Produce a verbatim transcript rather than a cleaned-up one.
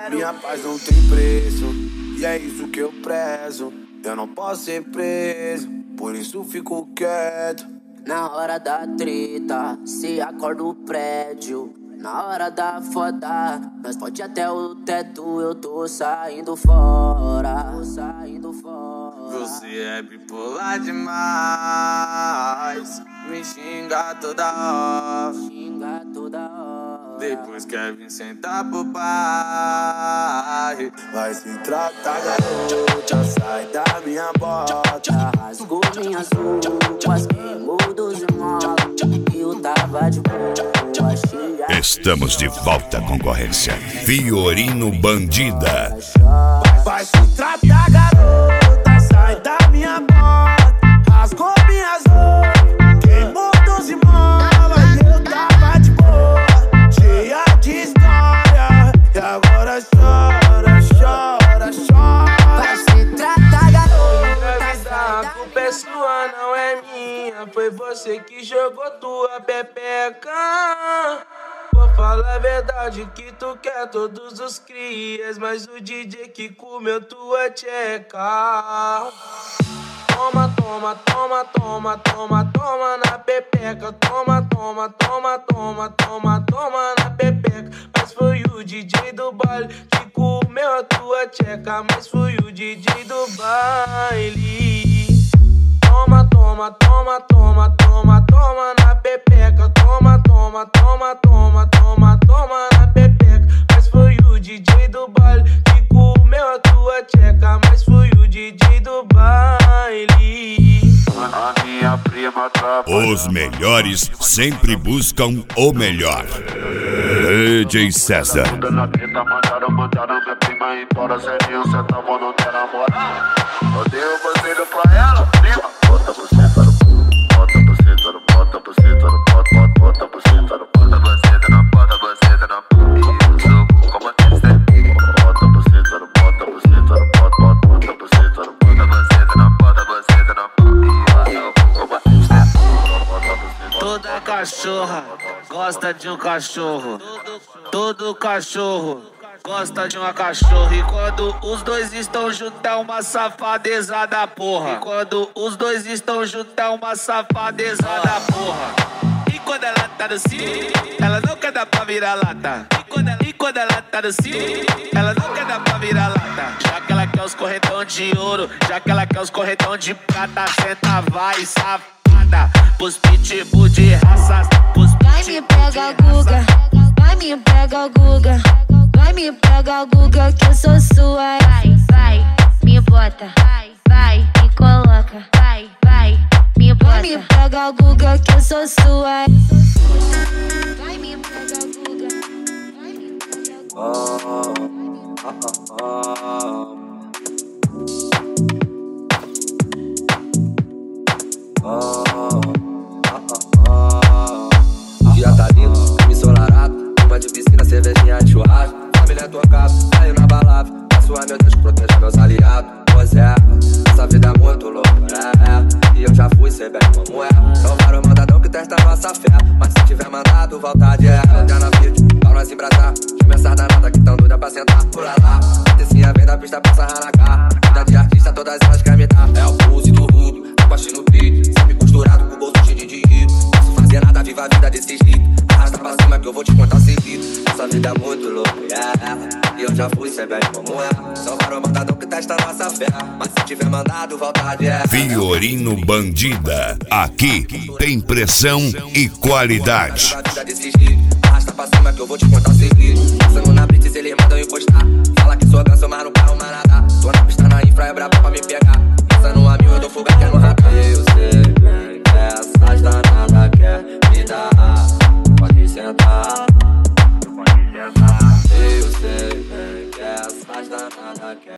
Minha paz não tem preço, e é isso que eu prezo. Eu não posso ser preso, por isso fico quieto. Na hora da treta, se acorda o prédio. Na hora da foda, nós pode até o teto. Eu tô saindo fora, tô saindo fora. Você é bipolar demais, me xinga toda hora, xinga toda hora. Depois quer vir sentar pro pai. Vai se tratar, garota, sai da minha bota. Rasgou minhas roupas, queimou dos imóveis. Eu tava de boa. Estamos de volta, concorrência. Fiorino Bandida. Vai, vai se tratar, garota, sai da minha bota. Rasgou minhas roupas, queimou dos imóveis. Eu tava de boa, cheia de história. E agora chora, chora, chora. Vai se tratar, garota. A culpa é sua, não é minha. Foi você que jogou tua pepeca. Vou falar a verdade que tu quer todos os crias, mas o D J que comeu tua tcheca. Toma, toma, toma, toma, toma, toma na pepeca. Toma, toma, toma, toma, toma, toma na pepeca. Mas foi o D J do baile que comeu a tua tcheca. Mas foi o D J do baile. Toma, toma, toma, toma, toma, toma na pepeca. Toma, toma, toma, toma, toma, toma na pepeca. Mas foi o D J do baile que comeu a tua tcheca. Mas foi o D J do baile. A minha prima trabalha. Os melhores sempre buscam o melhor. D J César. Mandaram, mandaram minha prima embora. Seria um centavo, não tem namorado. Odeio você pra ela, prima. Bota você, tá no bota você, tá no bota você, tá no bota, bota você, tá no bota você, tá no bota você, tá no isso, como tem que ser. Bota você, tá no bota você, tá no bota, bota você, tá no bota você, tá no bota você, tá no isso, como tem que ser. Toda cachorra gosta de um cachorro. Todo cachorro gosta de uma cachorra. E quando os dois estão juntos é uma safadeza da porra. E quando os dois estão juntos é uma safadeza da porra. E quando ela tá no cio, ela não quer dar pra virar lata. E quando ela, e quando ela tá no cio, ela não quer dar pra virar lata. Já que ela quer os corretão de ouro, já que ela quer os corretão de prata, senta vai safada. Pros pitbull de raças, pros vai me pega Guga, vai me pega Guga. Vai me pega Guga que eu sou sua. Vai, vai, me bota. Vai, vai, me coloca. Vai, vai, me bota. Vai me pega Guga que eu sou sua. Vai me pega Guga. Vai me pega Guga. Oh, oh, oh, oh. Dia tá lindo, me ensolarado. Uma de piscina, cervejinha de churrasco. Família tocada, saiu na balada. Peço a meu Deus que proteja meus aliados. Pois é, essa vida é muito louca, é, é. E eu já fui, sei bem como é. Não para o mandadão que testa nossa fé. Mas se tiver mandado, volta de é. Até na beat, pra nós embrasar. Chama essas danadas que tão doida pra sentar por lá. Descia, vem da pista pra sarrar na cara. Vida de artista, todas elas querem me dar. É o pulse do rudo, abaixo no beat. Sempre costurado com o bolso cheio de dinheiro. Posso fazer nada, viva a vida desse jeito. Arrasta pra cima que eu vou te contar seguido. Essa vida é muito louca, é. E eu já fui, sei bem como é. Só para o mandadão que testa nossa fé. Mas se tiver mandado, volta de é. Fiorino Bandida. Aqui tem pressão e qualidade. Arrasta pra cima que eu vou te contar segredo. Passando na blitz, eles mandam encostar. Fala que sou ganso, mas não paro mais nada. Tô na pista na infra, é braba pra me pegar. Pensa no amigo, eu dou fuga até no radar. Eu sei,